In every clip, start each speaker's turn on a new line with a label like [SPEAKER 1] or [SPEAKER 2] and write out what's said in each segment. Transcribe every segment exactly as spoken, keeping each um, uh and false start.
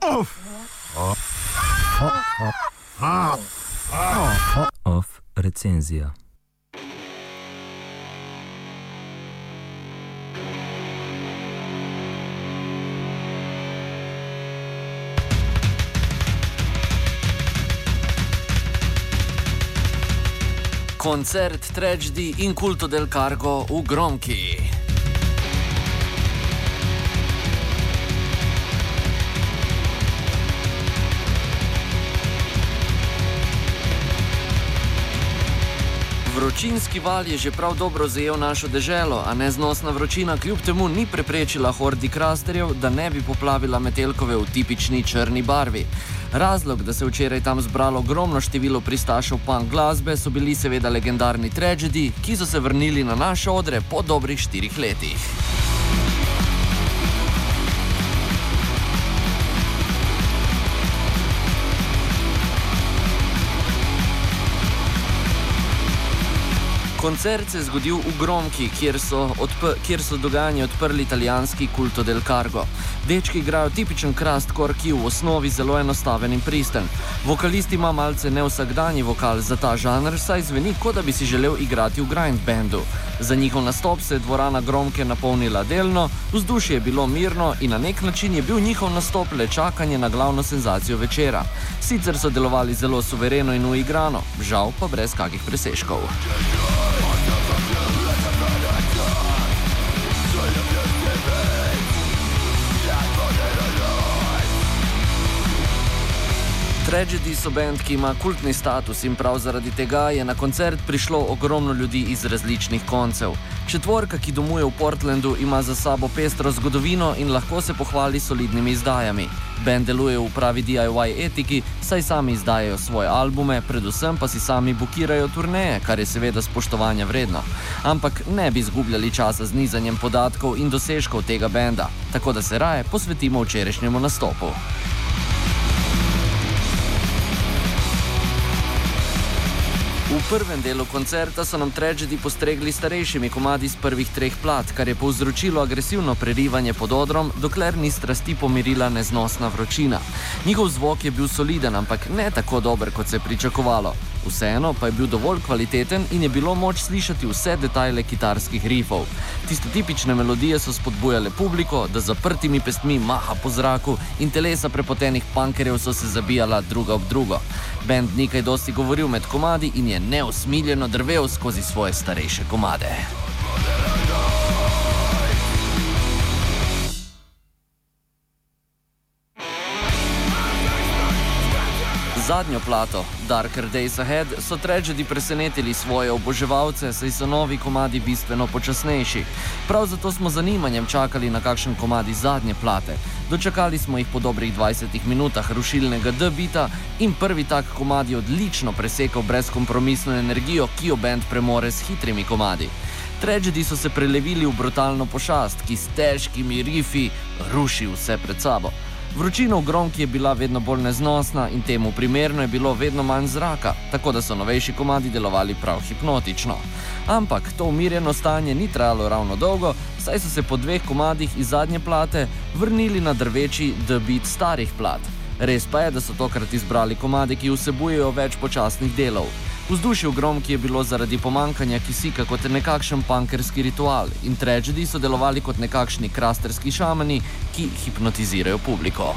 [SPEAKER 1] Off recenzija.
[SPEAKER 2] Koncert Tragedy in Culto del Cargo v Gromki. Vročinski val je že prav dobro zajel našo deželo, a neznosna vročina kljub temu ni preprečila hordi krasterjev, da ne bi poplavila Metelkove v tipični črni barvi. Razlog, da se včeraj tam zbralo ogromno število pristašev punk glasbe, so bili seveda legendarni Tragedy, ki so se vrnili na naše odre po dobrih štirih letih. Koncert se je zgodil v Gromki, kjer so, odp- kjer so dogajanje odprli italijanski Culto del Cargo. Dečki igrajo tipičen crustcore, ki je v osnovi zelo enostaven in pristen. Vokalist ima malce nevsakdanji vokal za ta žanr, saj zveni, kot da bi si želel igrati v grind bandu. Za njihov nastop se je dvorana Gromke napolnila delno, vzdušje je bilo mirno in na nek način je bil njihov nastop le čakanje na glavno senzacijo večera. Sicer so delovali zelo suvereno in uigrano, žal pa brez kakih presežkov. Tragedy so band, ki ima kultni status in prav zaradi tega je na koncert prišlo ogromno ljudi iz različnih koncev. Četvorka, ki domuje v Portlandu, ima za sabo pestro zgodovino in lahko se pohvali solidnimi izdajami. Band deluje v pravi D I Y etiki, saj sami izdajajo svoje albume, predvsem pa si sami bukirajo turneje, kar je seveda spoštovanja vredno. Ampak ne bi izgubljali časa z nizanjem podatkov in dosežkov tega benda, tako da se raje posvetimo včerajšnjemu nastopu. V prvem delu koncerta so nam Tragedy postregli starejšimi komadi z prvih treh plat, kar je povzročilo agresivno prerivanje pod odrom, dokler ni strasti pomirila neznosna vročina. Njihov zvok je bil soliden, ampak ne tako dober, kot se je pričakovalo. Vseeno pa je bil dovolj kvaliteten in je bilo moč slišati vse detajle kitarskih rifov. Tiste tipične melodije so spodbujale publiko, da zaprtimi pestmi maha po zraku in telesa prepotenih punkerjev so se zabijala druga ob drugo. Band ni kaj dosti govoril med komadi in je neusmiljeno drvel skozi svoje starejše komade. Zadnjo plato, Darker Days Ahead, so Tragedy presenetili svoje oboževalce, saj so novi komadi bistveno počasnejši. Prav zato smo z zanimanjem čakali na kakšen komadi zadnje plate. Dočakali smo jih po dobrih dvajsetih minutah rušilnega D-beata in prvi tak komad je odlično presekal brezkompromisno energijo, ki jo band premore s hitrimi komadi. Tragedy so se prelevili v brutalno pošast, ki s težkimi rifi ruši vse pred sabo. Vročina v Gromki je bila vedno bolj neznosna in temu primerno je bilo vedno manj zraka, tako da so novejši komadi delovali prav hipnotično. Ampak to umirjeno stanje ni trajalo ravno dolgo, saj so se po dveh komadih iz zadnje plate vrnili na drveči D-beat starih plat. Res pa je, da so tokrat izbrali komade, ki vsebujejo več počasnih delov. Vzdušje v Gromki je bilo zaradi pomankanja kisika kot nekakšen punkerski ritual in Tragedy so delovali kot nekakšni krasterski šamani, ki hipnotizirajo publiko.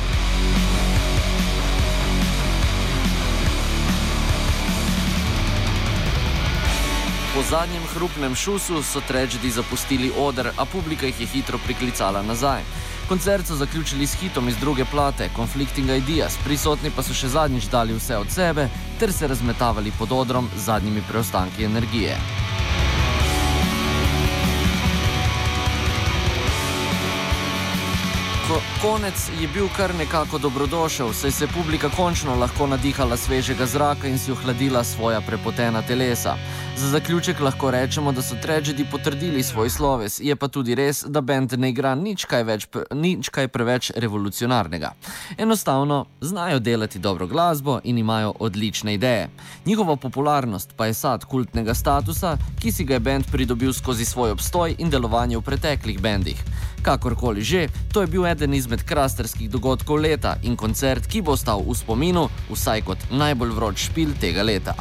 [SPEAKER 2] Po zadnjem hrupnem šusu so Tragedy zapustili oder, a publika jih je hitro priklicala nazaj. Koncert so zaključili s hitom iz druge plate, Conflicting Ideas, prisotni pa so še zadnjič dali vse od sebe ter se razmetavali pod odrom z zadnjimi preostanki energije. Ko konec je bil kar nekako dobrodošel, saj se je publika končno lahko nadihala svežega zraka in si ohladila svoja prepotena telesa. Za zaključek lahko rečemo, da so Tragedy potrdili svoj sloves, je pa tudi res, da band ne igra nič kaj, več, nič kaj preveč revolucionarnega. Enostavno znajo delati dobro glasbo in imajo odlične ideje. Njihova popularnost pa je sad kultnega statusa, ki si ga je band pridobil skozi svoj obstoj in delovanje v preteklih bendih. Kakorkoli že, to je bil eden izmed krasterskih dogodkov leta in koncert, ki bo ostal v spominu, vsaj kot najbolj vroč špil tega leta.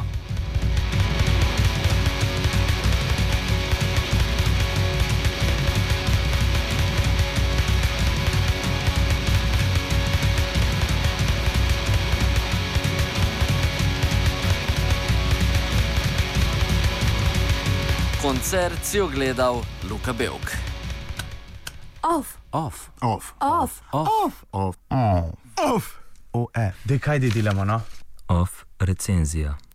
[SPEAKER 2] Koncert si ogledal Luka Belk.
[SPEAKER 1] Off.
[SPEAKER 3] Off.
[SPEAKER 1] Off.
[SPEAKER 3] Off.
[SPEAKER 1] Off.
[SPEAKER 3] Off.
[SPEAKER 1] Off.
[SPEAKER 3] Off. O F. Dej, kaj delamo, no?
[SPEAKER 4] Off recenzija.